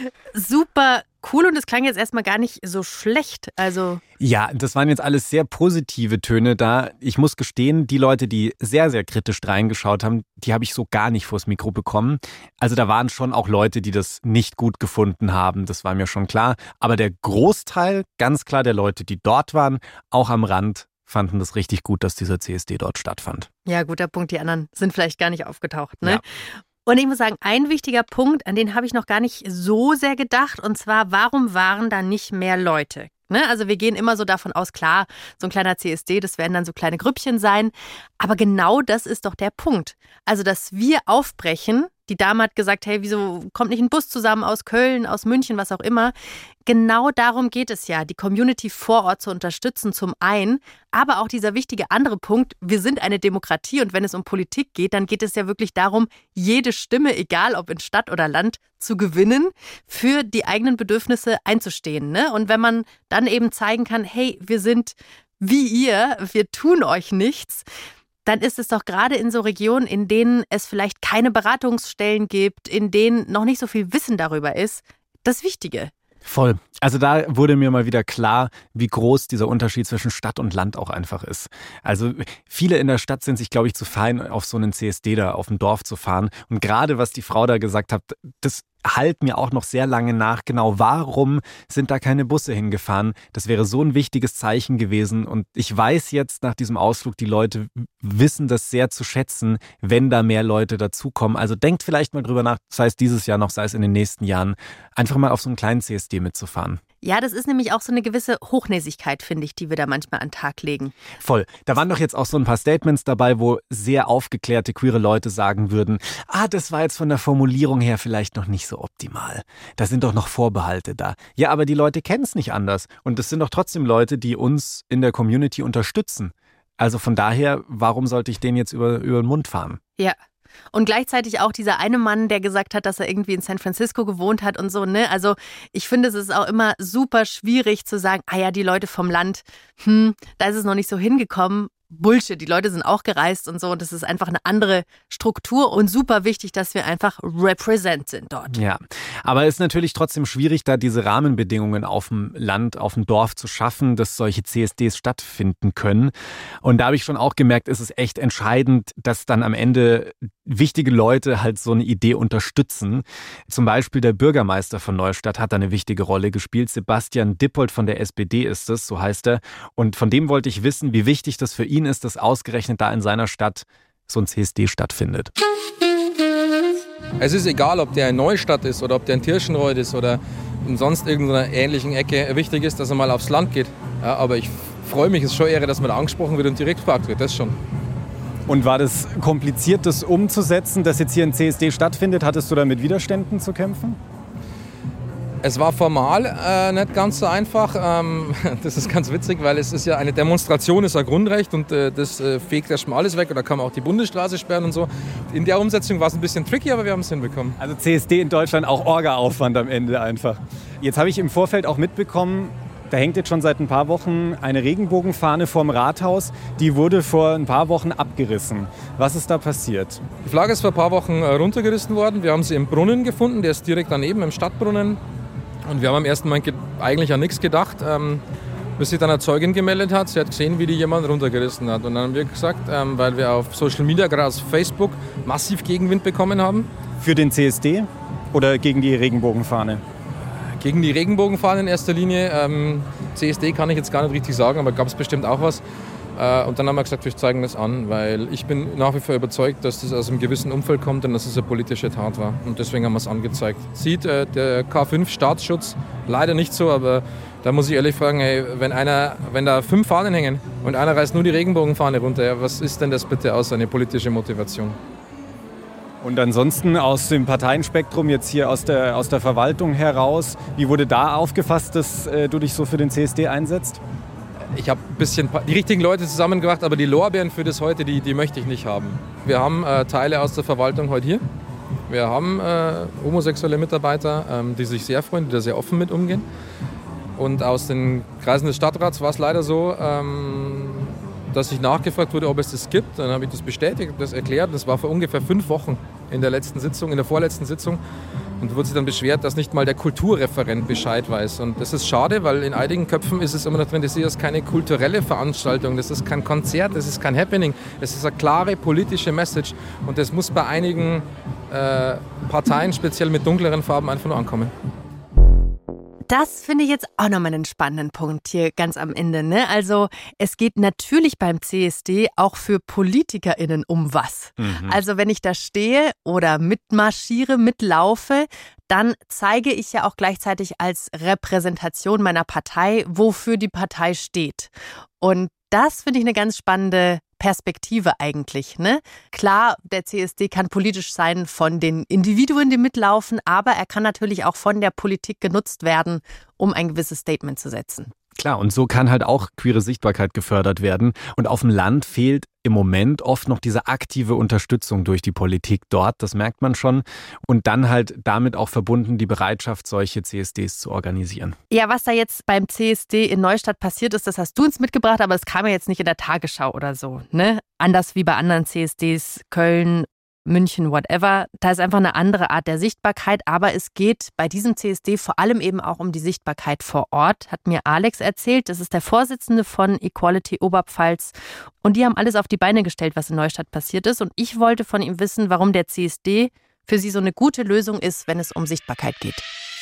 super cool und es klang jetzt erstmal gar nicht so schlecht. Also ja, das waren jetzt alles sehr positive Töne da. Ich muss gestehen, die Leute, die sehr, sehr kritisch reingeschaut haben, die habe ich so gar nicht vors Mikro bekommen. Also da waren schon auch Leute, die das nicht gut gefunden haben, das war mir schon klar. Aber der Großteil, ganz klar der Leute, die dort waren, auch am Rand, fanden das richtig gut, dass dieser C S D dort stattfand. Ja, guter Punkt. Die anderen sind vielleicht gar nicht aufgetaucht, ne? Ja. Und ich muss sagen, ein wichtiger Punkt, an den habe ich noch gar nicht so sehr gedacht. Und zwar, warum waren da nicht mehr Leute? Ne? Also wir gehen immer so davon aus, klar, so ein kleiner C S D, das werden dann so kleine Grüppchen sein. Aber genau das ist doch der Punkt. Also, dass wir aufbrechen, Die Dame hat gesagt, hey, wieso kommt nicht ein Bus zusammen aus Köln, aus München, was auch immer. Genau darum geht es ja, die Community vor Ort zu unterstützen zum einen, aber auch dieser wichtige andere Punkt, wir sind eine Demokratie und wenn es um Politik geht, dann geht es ja wirklich darum, jede Stimme, egal ob in Stadt oder Land, zu gewinnen, für die eigenen Bedürfnisse einzustehen. Ne? Und wenn man dann eben zeigen kann, hey, wir sind wie ihr, wir tun euch nichts, dann ist es doch gerade in so Regionen, in denen es vielleicht keine Beratungsstellen gibt, in denen noch nicht so viel Wissen darüber ist, das Wichtige. Voll. Also da wurde mir mal wieder klar, wie groß dieser Unterschied zwischen Stadt und Land auch einfach ist. Also viele in der Stadt sind sich, glaube ich, zu fein, auf so einen C S D da auf dem Dorf zu fahren. Und gerade was die Frau da gesagt hat, das halt mir auch noch sehr lange nach. Genau, warum sind da keine Busse hingefahren? Das wäre so ein wichtiges Zeichen gewesen. Und ich weiß jetzt nach diesem Ausflug, die Leute wissen das sehr zu schätzen, wenn da mehr Leute dazukommen. Also denkt vielleicht mal drüber nach, sei es dieses Jahr noch, sei es in den nächsten Jahren, einfach mal auf so einen kleinen C S D mitzufahren. Ja, das ist nämlich auch so eine gewisse Hochnäsigkeit, finde ich, die wir da manchmal an den Tag legen. Voll. Da waren doch jetzt auch so ein paar Statements dabei, wo sehr aufgeklärte queere Leute sagen würden, ah, das war jetzt von der Formulierung her vielleicht noch nicht so optimal. Da sind doch noch Vorbehalte da. Ja, aber die Leute kennen es nicht anders. Und das sind doch trotzdem Leute, die uns in der Community unterstützen. Also von daher, warum sollte ich denen jetzt über, über den Mund fahren? Ja. Und gleichzeitig auch dieser eine Mann, der gesagt hat, dass er irgendwie in San Francisco gewohnt hat und so, ne? Also ich finde, es ist auch immer super schwierig zu sagen, ah ja, die Leute vom Land, hm, da ist es noch nicht so hingekommen. Bullshit, die Leute sind auch gereist und so und das ist einfach eine andere Struktur und super wichtig, dass wir einfach represent sind dort. Ja, aber es ist natürlich trotzdem schwierig, da diese Rahmenbedingungen auf dem Land, auf dem Dorf zu schaffen, dass solche C S Ds stattfinden können. Und da habe ich schon auch gemerkt, ist es echt entscheidend, dass dann am Ende wichtige Leute halt so eine Idee unterstützen. Zum Beispiel der Bürgermeister von Neustadt hat da eine wichtige Rolle gespielt. Sebastian Dippold von der S P D ist es, so heißt er. Und von dem wollte ich wissen, wie wichtig das für ihn ist, dass ausgerechnet da in seiner Stadt so ein C S D stattfindet. Es ist egal, ob der in Neustadt ist oder ob der in Tirschenreuth ist oder in sonst irgendeiner ähnlichen Ecke. Wichtig ist, dass er mal aufs Land geht. Ja, aber ich freue mich, es ist schon eher, dass man da angesprochen wird und direkt gefragt wird, das schon. Und war das kompliziert, das umzusetzen, dass jetzt hier ein C S D stattfindet? Hattest du da mit Widerständen zu kämpfen? Es war formal äh, nicht ganz so einfach. Ähm, das ist ganz witzig, weil es ist ja eine Demonstration, ist ein Grundrecht und äh, das äh, fegt erstmal alles weg. Und da kann man auch die Bundesstraße sperren und so. In der Umsetzung war es ein bisschen tricky, aber wir haben es hinbekommen. Also C S D in Deutschland auch Orga-Aufwand am Ende einfach. Jetzt habe ich im Vorfeld auch mitbekommen, da hängt jetzt schon seit ein paar Wochen eine Regenbogenfahne vorm Rathaus. Die wurde vor ein paar Wochen abgerissen. Was ist da passiert? Die Flagge ist vor ein paar Wochen runtergerissen worden. Wir haben sie im Brunnen gefunden. Der ist direkt daneben, im Stadtbrunnen. Und wir haben am ersten Mal eigentlich an nichts gedacht, ähm, bis sich dann eine Zeugin gemeldet hat. Sie hat gesehen, wie die jemand runtergerissen hat. Und dann haben wir gesagt, ähm, weil wir auf Social Media, gerade aus Facebook, massiv Gegenwind bekommen haben. Für den C S D oder gegen die Regenbogenfahne? Gegen die Regenbogenfahne in erster Linie. Ähm, C S D kann ich jetzt gar nicht richtig sagen, aber gab es bestimmt auch was. Äh, und dann haben wir gesagt, wir zeigen das an, weil ich bin nach wie vor überzeugt, dass das aus einem gewissen Umfeld kommt und dass es eine politische Tat war. Und deswegen haben wir es angezeigt. Sieht äh, der K fünf Staatsschutz leider nicht so, aber da muss ich ehrlich fragen, hey, wenn, einer, wenn da fünf Fahnen hängen und einer reißt nur die Regenbogenfahne runter, ja, was ist denn das bitte außer eine politische Motivation? Und ansonsten aus dem Parteienspektrum, jetzt hier aus der, aus der Verwaltung heraus, wie wurde da aufgefasst, dass äh, du dich so für den C S D einsetzt? Ich habe ein bisschen die richtigen Leute zusammengebracht, aber die Lorbeeren für das heute, die, die möchte ich nicht haben. Wir haben äh, Teile aus der Verwaltung heute hier. Wir haben äh, homosexuelle Mitarbeiter, ähm, die sich sehr freuen, die da sehr offen mit umgehen. Und aus den Kreisen des Stadtrats war es leider so, ähm, dass ich nachgefragt wurde, ob es das gibt. Dann habe ich das bestätigt, das erklärt. Das war vor ungefähr fünf Wochen in der letzten Sitzung, in der vorletzten Sitzung. Und wurde sich dann beschwert, dass nicht mal der Kulturreferent Bescheid weiß. Und das ist schade, weil in einigen Köpfen ist es immer noch drin, das ist keine kulturelle Veranstaltung, das ist kein Konzert, das ist kein Happening. Das ist eine klare politische Message. Und das muss bei einigen äh, Parteien, speziell mit dunkleren Farben, einfach nur ankommen. Das finde ich jetzt auch nochmal einen spannenden Punkt hier ganz am Ende. Ne? Also es geht natürlich beim C S D auch für PolitikerInnen um was. Mhm. Also wenn ich da stehe oder mitmarschiere, mitlaufe, dann zeige ich ja auch gleichzeitig als Repräsentation meiner Partei, wofür die Partei steht. Und das finde ich eine ganz spannende Perspektive eigentlich, ne? Klar, der C S D kann politisch sein von den Individuen, die mitlaufen, aber er kann natürlich auch von der Politik genutzt werden, um ein gewisses Statement zu setzen. Klar, und so kann halt auch queere Sichtbarkeit gefördert werden. Und auf dem Land fehlt im Moment oft noch diese aktive Unterstützung durch die Politik dort, das merkt man schon. Und dann halt damit auch verbunden die Bereitschaft, solche C S Ds zu organisieren. Ja, was da jetzt beim C S D in Neustadt passiert ist, das hast du uns mitgebracht, aber es kam ja jetzt nicht in der Tagesschau oder so, ne? Anders wie bei anderen C S Ds, Köln, München, whatever. Da ist einfach eine andere Art der Sichtbarkeit, aber es geht bei diesem C S D vor allem eben auch um die Sichtbarkeit vor Ort, hat mir Alex erzählt. Das ist der Vorsitzende von Equality Oberpfalz und die haben alles auf die Beine gestellt, was in Neustadt passiert ist, und ich wollte von ihm wissen, warum der C S D für sie so eine gute Lösung ist, wenn es um Sichtbarkeit geht.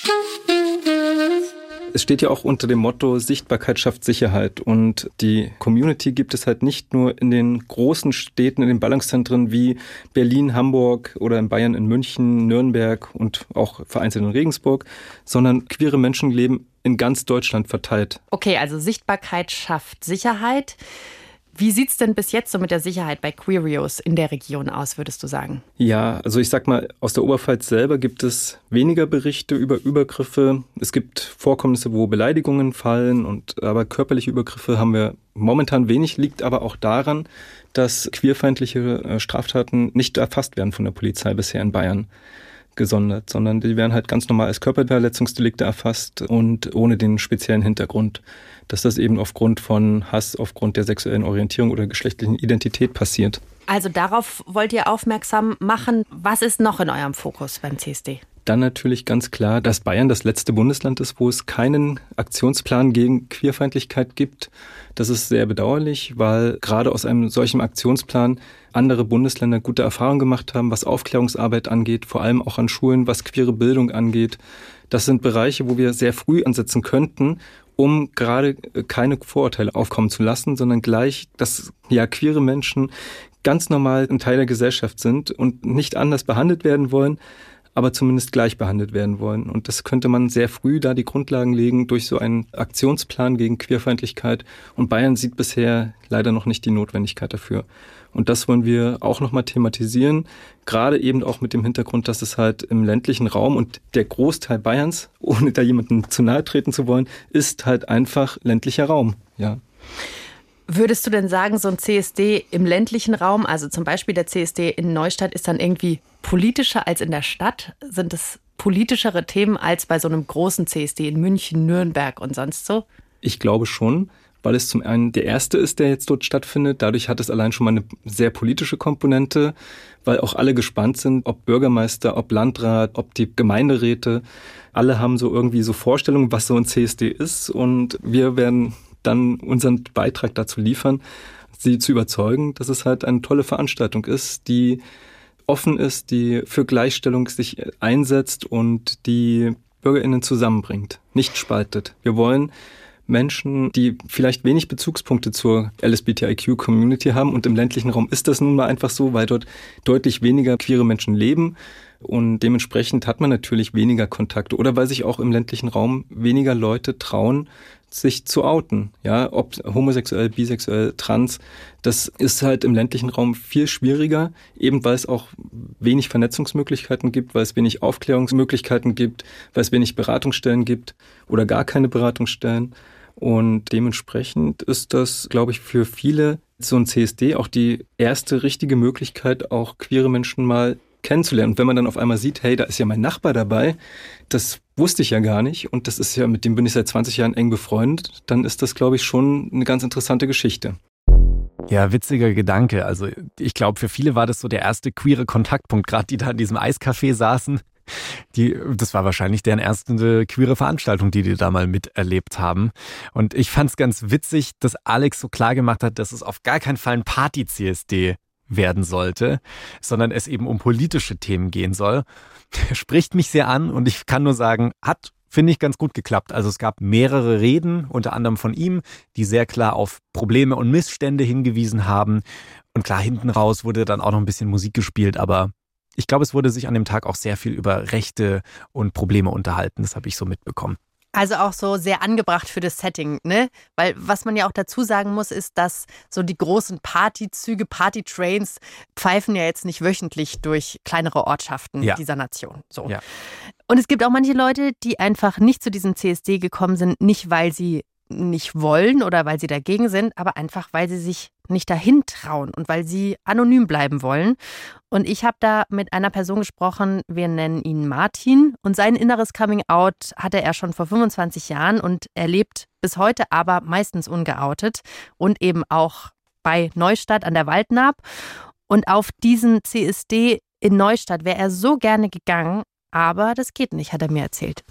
Es steht ja auch unter dem Motto, Sichtbarkeit schafft Sicherheit. Und die Community gibt es halt nicht nur in den großen Städten, in den Ballungszentren wie Berlin, Hamburg oder in Bayern, in München, Nürnberg und auch vereinzelt in Regensburg, sondern queere Menschen leben in ganz Deutschland verteilt. Okay, also Sichtbarkeit schafft Sicherheit. Wie sieht's denn bis jetzt so mit der Sicherheit bei Queerios in der Region aus, würdest du sagen? Ja, also ich sag mal, aus der Oberpfalz selber gibt es weniger Berichte über Übergriffe. Es gibt Vorkommnisse, wo Beleidigungen fallen, und aber körperliche Übergriffe haben wir momentan wenig, liegt aber auch daran, dass queerfeindliche Straftaten nicht erfasst werden von der Polizei bisher in Bayern gesondert, sondern die werden halt ganz normal als Körperverletzungsdelikte erfasst und ohne den speziellen Hintergrund, dass das eben aufgrund von Hass, aufgrund der sexuellen Orientierung oder geschlechtlichen Identität passiert. Also darauf wollt ihr aufmerksam machen. Was ist noch in eurem Fokus beim C S D? Dann natürlich ganz klar, dass Bayern das letzte Bundesland ist, wo es keinen Aktionsplan gegen Queerfeindlichkeit gibt. Das ist sehr bedauerlich, weil gerade aus einem solchen Aktionsplan andere Bundesländer gute Erfahrungen gemacht haben, was Aufklärungsarbeit angeht, vor allem auch an Schulen, was queere Bildung angeht. Das sind Bereiche, wo wir sehr früh ansetzen könnten, um gerade keine Vorurteile aufkommen zu lassen, sondern gleich, dass ja queere Menschen ganz normal ein Teil der Gesellschaft sind und nicht anders behandelt werden wollen, aber zumindest gleich behandelt werden wollen. Und das könnte man sehr früh da die Grundlagen legen durch so einen Aktionsplan gegen Queerfeindlichkeit. Und Bayern sieht bisher leider noch nicht die Notwendigkeit dafür. Und das wollen wir auch nochmal thematisieren, gerade eben auch mit dem Hintergrund, dass es halt im ländlichen Raum und der Großteil Bayerns, ohne da jemandem zu nahe treten zu wollen, ist halt einfach ländlicher Raum, ja. Würdest du denn sagen, so ein C S D im ländlichen Raum, also zum Beispiel der C S D in Neustadt, ist dann irgendwie politischer als in der Stadt? Sind es politischere Themen als bei so einem großen C S D in München, Nürnberg und sonst so? Ich glaube schon, weil es zum einen der erste ist, der jetzt dort stattfindet. Dadurch hat es allein schon mal eine sehr politische Komponente, weil auch alle gespannt sind, ob Bürgermeister, ob Landrat, ob die Gemeinderäte. Alle haben so irgendwie so Vorstellungen, was so ein C S D ist, und wir werden dann unseren Beitrag dazu liefern, sie zu überzeugen, dass es halt eine tolle Veranstaltung ist, die offen ist, die für Gleichstellung sich einsetzt und die BürgerInnen zusammenbringt, nicht spaltet. Wir wollen Menschen, die vielleicht wenig Bezugspunkte zur L S B T I Q-Community haben, und im ländlichen Raum ist das nun mal einfach so, weil dort deutlich weniger queere Menschen leben, und dementsprechend hat man natürlich weniger Kontakte, oder weil sich auch im ländlichen Raum weniger Leute trauen, sich zu outen, ja, ob homosexuell, bisexuell, trans, das ist halt im ländlichen Raum viel schwieriger, eben weil es auch wenig Vernetzungsmöglichkeiten gibt, weil es wenig Aufklärungsmöglichkeiten gibt, weil es wenig Beratungsstellen gibt oder gar keine Beratungsstellen, und dementsprechend ist das, glaube ich, für viele so ein C S D auch die erste richtige Möglichkeit, auch queere Menschen mal kennenzulernen. Und wenn man dann auf einmal sieht, hey, da ist ja mein Nachbar dabei, das wusste ich ja gar nicht, und das ist ja, mit dem bin ich seit zwanzig Jahren eng befreundet, dann ist das, glaube ich, schon eine ganz interessante Geschichte. Ja, witziger Gedanke. Also ich glaube, für viele war das so der erste queere Kontaktpunkt, gerade die da in diesem Eiscafé saßen. Die, das war wahrscheinlich deren erste queere Veranstaltung, die die da mal miterlebt haben. Und ich fand es ganz witzig, dass Alex so klar gemacht hat, dass es auf gar keinen Fall ein Party-C S D werden sollte, sondern es eben um politische Themen gehen soll. Spricht mich sehr an, und ich kann nur sagen, hat, finde ich, ganz gut geklappt. Also es gab mehrere Reden, unter anderem von ihm, die sehr klar auf Probleme und Missstände hingewiesen haben. Und klar, hinten raus wurde dann auch noch ein bisschen Musik gespielt, aber ich glaube, es wurde sich an dem Tag auch sehr viel über Rechte und Probleme unterhalten. Das habe ich so mitbekommen. Also auch so sehr angebracht für das Setting, ne? Weil was man ja auch dazu sagen muss, ist, dass so die großen Partyzüge, Partytrains pfeifen ja jetzt nicht wöchentlich durch kleinere Ortschaften ja. dieser Nation. So. Ja. Und es gibt auch manche Leute, die einfach nicht zu diesem C S D gekommen sind, nicht weil sie nicht wollen oder weil sie dagegen sind, aber einfach, weil sie sich nicht dahin trauen und weil sie anonym bleiben wollen. Und ich habe da mit einer Person gesprochen, wir nennen ihn Martin. Und sein inneres Coming-out hatte er schon vor fünfundzwanzig Jahren und er lebt bis heute aber meistens ungeoutet und eben auch bei Neustadt an der Waldnaab. Und auf diesen C S D in Neustadt wäre er so gerne gegangen, aber das geht nicht, hat er mir erzählt.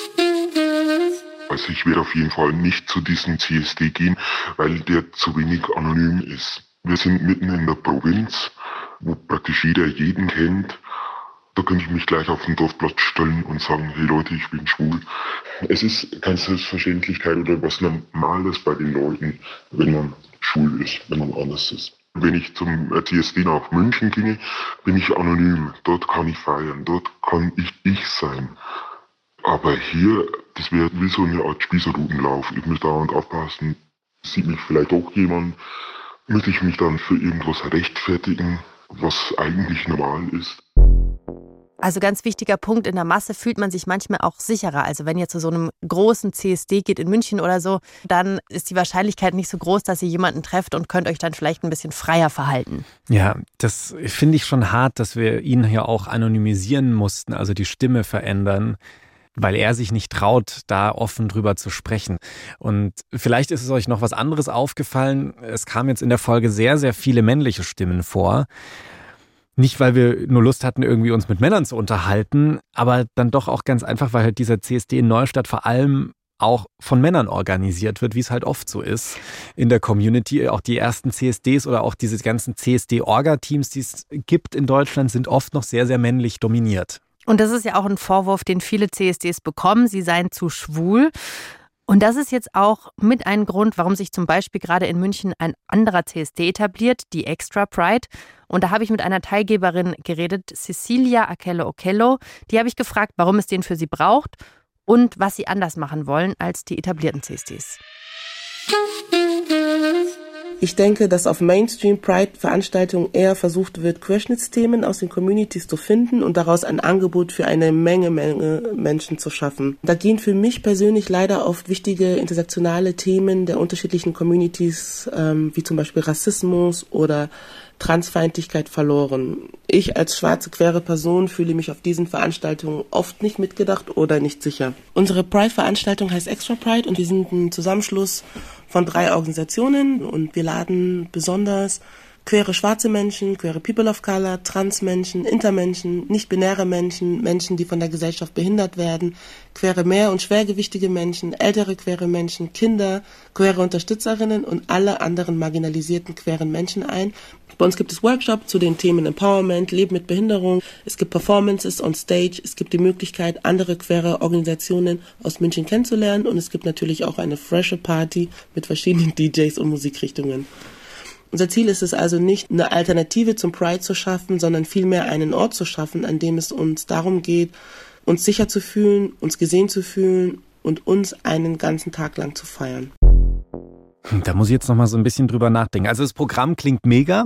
Also ich werde auf jeden Fall nicht zu diesem C S D gehen, weil der zu wenig anonym ist. Wir sind mitten in der Provinz, wo praktisch jeder jeden kennt. Da könnte ich mich gleich auf den Dorfplatz stellen und sagen, hey Leute, ich bin schwul. Es ist keine Selbstverständlichkeit oder was Normales bei den Leuten, wenn man schwul ist, wenn man anders ist. Wenn ich zum C S D nach München ginge, bin ich anonym. Dort kann ich feiern, dort kann ich ich sein. Aber hier, das wäre wie so eine Art Spießrutenlauf. Ich muss dauernd aufpassen, sieht mich vielleicht auch jemand, muss ich mich dann für irgendwas rechtfertigen, was eigentlich normal ist. Also ganz wichtiger Punkt, in der Masse fühlt man sich manchmal auch sicherer. Also wenn ihr zu so einem großen C S D geht in München oder so, dann ist die Wahrscheinlichkeit nicht so groß, dass ihr jemanden trefft und könnt euch dann vielleicht ein bisschen freier verhalten. Ja, das finde ich schon hart, dass wir ihn hier auch anonymisieren mussten, also die Stimme verändern, weil er sich nicht traut, da offen drüber zu sprechen. Und vielleicht ist es euch noch was anderes aufgefallen. Es kamen jetzt in der Folge sehr, sehr viele männliche Stimmen vor. Nicht, weil wir nur Lust hatten, irgendwie uns mit Männern zu unterhalten, aber dann doch auch ganz einfach, weil halt dieser C S D in Neustadt vor allem auch von Männern organisiert wird, wie es halt oft so ist in der Community. Auch die ersten C S Ds oder auch diese ganzen C S D-Orga-Teams, die es gibt in Deutschland, sind oft noch sehr, sehr männlich dominiert. Und das ist ja auch ein Vorwurf, den viele C S Ds bekommen, sie seien zu schwul. Und das ist jetzt auch mit ein Grund, warum sich zum Beispiel gerade in München ein anderer C S D etabliert, die Extra Pride. Und da habe ich mit einer Teilgeberin geredet, Cecilia Akello Okello. Die habe ich gefragt, warum es den für sie braucht und was sie anders machen wollen als die etablierten C S Ds. Ich denke, dass auf Mainstream-Pride-Veranstaltungen eher versucht wird, Querschnittsthemen aus den Communities zu finden und daraus ein Angebot für eine Menge, Menge Menschen zu schaffen. Da gehen für mich persönlich leider oft wichtige intersektionale Themen der unterschiedlichen Communities, ähm, wie zum Beispiel Rassismus oder Transfeindlichkeit verloren. Ich als schwarze, queere Person fühle mich auf diesen Veranstaltungen oft nicht mitgedacht oder nicht sicher. Unsere Pride-Veranstaltung heißt Extra Pride und wir sind ein Zusammenschluss von drei Organisationen und wir laden besonders queere schwarze Menschen, queere People of Color, Transmenschen, Intermenschen, nicht-binäre Menschen, Menschen, die von der Gesellschaft behindert werden, queere mehr- und schwergewichtige Menschen, ältere queere Menschen, Kinder, queere Unterstützerinnen und alle anderen marginalisierten queeren Menschen ein. Bei uns gibt es Workshops zu den Themen Empowerment, Leben mit Behinderung, es gibt Performances on Stage, es gibt die Möglichkeit, andere queere Organisationen aus München kennenzulernen und es gibt natürlich auch eine frische Party mit verschiedenen D Js und Musikrichtungen. Unser Ziel ist es also nicht, eine Alternative zum Pride zu schaffen, sondern vielmehr einen Ort zu schaffen, an dem es uns darum geht, uns sicher zu fühlen, uns gesehen zu fühlen und uns einen ganzen Tag lang zu feiern. Da muss ich jetzt noch mal so ein bisschen drüber nachdenken. Also das Programm klingt mega,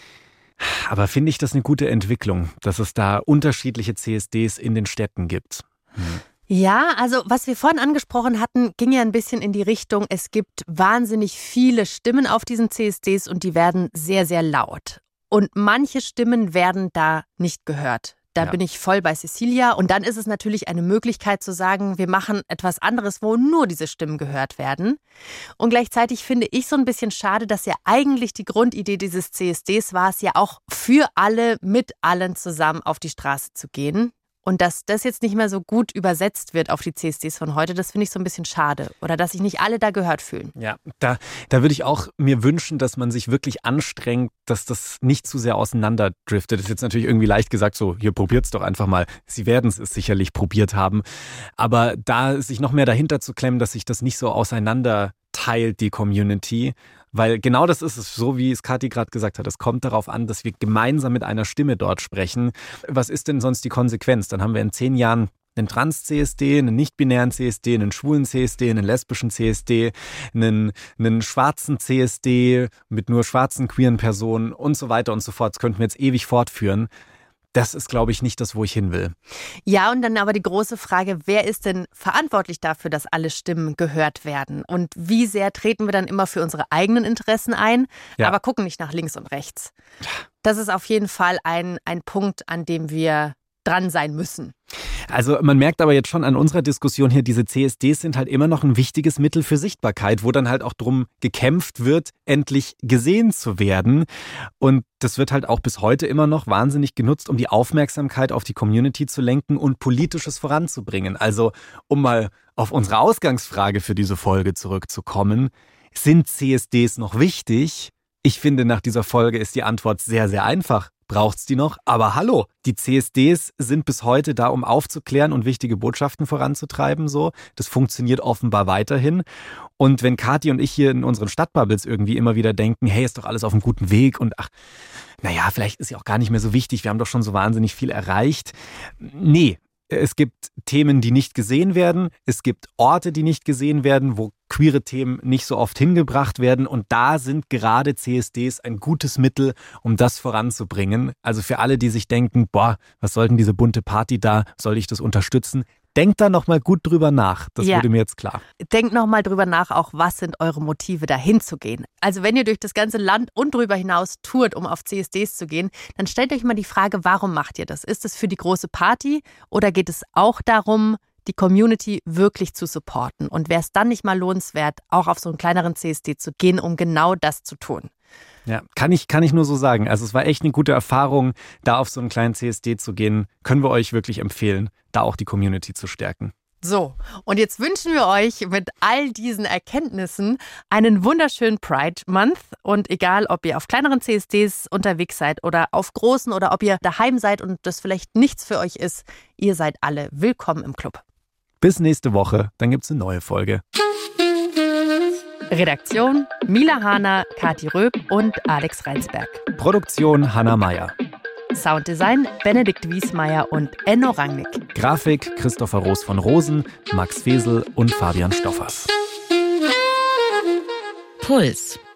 aber finde ich das eine gute Entwicklung, dass es da unterschiedliche C S Ds in den Städten gibt? Hm. Ja, also was wir vorhin angesprochen hatten, ging ja ein bisschen in die Richtung, es gibt wahnsinnig viele Stimmen auf diesen C S Ds und die werden sehr, sehr laut. Und manche Stimmen werden da nicht gehört. Da ja. bin ich voll bei Cecilia. Und dann ist es natürlich eine Möglichkeit zu sagen, wir machen etwas anderes, wo nur diese Stimmen gehört werden. Und gleichzeitig finde ich so ein bisschen schade, dass ja eigentlich die Grundidee dieses C S Ds war es ja auch für alle, mit allen zusammen auf die Straße zu gehen. Und dass das jetzt nicht mehr so gut übersetzt wird auf die C S Ds von heute, das finde ich so ein bisschen schade. Oder dass sich nicht alle da gehört fühlen. Ja, da, da würde ich auch mir wünschen, dass man sich wirklich anstrengt, dass das nicht zu sehr auseinanderdriftet. Das ist jetzt natürlich irgendwie leicht gesagt, so, hier probiert's doch einfach mal. Sie werden es sicherlich probiert haben. Aber da sich noch mehr dahinter zu klemmen, dass sich das nicht so auseinander teilt, die Community. Weil genau das ist es, so wie es Kathi gerade gesagt hat. Es kommt darauf an, dass wir gemeinsam mit einer Stimme dort sprechen. Was ist denn sonst die Konsequenz? Dann haben wir in zehn Jahren einen Trans-C S D, einen nicht-binären C S D, einen schwulen C S D, einen lesbischen C S D, einen, einen schwarzen C S D mit nur schwarzen queeren Personen und so weiter und so fort. Das könnten wir jetzt ewig fortführen. Das ist, glaube ich, nicht das, wo ich hin will. Ja, und dann aber die große Frage, wer ist denn verantwortlich dafür, dass alle Stimmen gehört werden? Und wie sehr treten wir dann immer für unsere eigenen Interessen ein, ja. aber gucken nicht nach links und rechts? Das ist auf jeden Fall ein, ein Punkt, an dem wir dran sein müssen. Also man merkt aber jetzt schon an unserer Diskussion hier, diese C S Ds sind halt immer noch ein wichtiges Mittel für Sichtbarkeit, wo dann halt auch drum gekämpft wird, endlich gesehen zu werden. Und das wird halt auch bis heute immer noch wahnsinnig genutzt, um die Aufmerksamkeit auf die Community zu lenken und Politisches voranzubringen. Also um mal auf unsere Ausgangsfrage für diese Folge zurückzukommen, sind C S Ds noch wichtig? Ich finde, nach dieser Folge ist die Antwort sehr, sehr einfach. Braucht's die noch? Aber hallo, die C S Ds sind bis heute da, um aufzuklären und wichtige Botschaften voranzutreiben. So, das funktioniert offenbar weiterhin. Und wenn Kathi und ich hier in unseren Stadtbubbles irgendwie immer wieder denken, hey, ist doch alles auf einem guten Weg und ach, naja, vielleicht ist ja auch gar nicht mehr so wichtig, wir haben doch schon so wahnsinnig viel erreicht. Nee. Es gibt Themen, die nicht gesehen werden. Es gibt Orte, die nicht gesehen werden, wo queere Themen nicht so oft hingebracht werden. Und da sind gerade C S Ds ein gutes Mittel, um das voranzubringen. Also für alle, die sich denken, boah, was soll denn diese bunte Party da? Soll ich das unterstützen? Denkt da nochmal gut drüber nach. Das ja. wurde mir jetzt klar. Denkt nochmal drüber nach, auch was sind eure Motive, dahin zu gehen. Also wenn ihr durch das ganze Land und drüber hinaus tourt, um auf C S Ds zu gehen, dann stellt euch mal die Frage, warum macht ihr das? Ist es für die große Party oder geht es auch darum, die Community wirklich zu supporten? Und wäre es dann nicht mal lohnenswert, auch auf so einen kleineren C S D zu gehen, um genau das zu tun? Ja, kann ich, kann ich nur so sagen. Also es war echt eine gute Erfahrung, da auf so einen kleinen C S D zu gehen. Können wir euch wirklich empfehlen, da auch die Community zu stärken. So, und jetzt wünschen wir euch mit all diesen Erkenntnissen einen wunderschönen Pride Month. Und egal, ob ihr auf kleineren C S Ds unterwegs seid oder auf großen oder ob ihr daheim seid und das vielleicht nichts für euch ist, ihr seid alle willkommen im Club. Bis nächste Woche, dann gibt's eine neue Folge. Redaktion Mila Hahner, Kathi Röb und Alex Reinsberg. Produktion Hannah Meyer. Sounddesign Benedikt Wiesmeier und Enno Rangnick. Grafik Christopher Roos von Rosen, Max Fesel und Fabian Stoffers. Puls.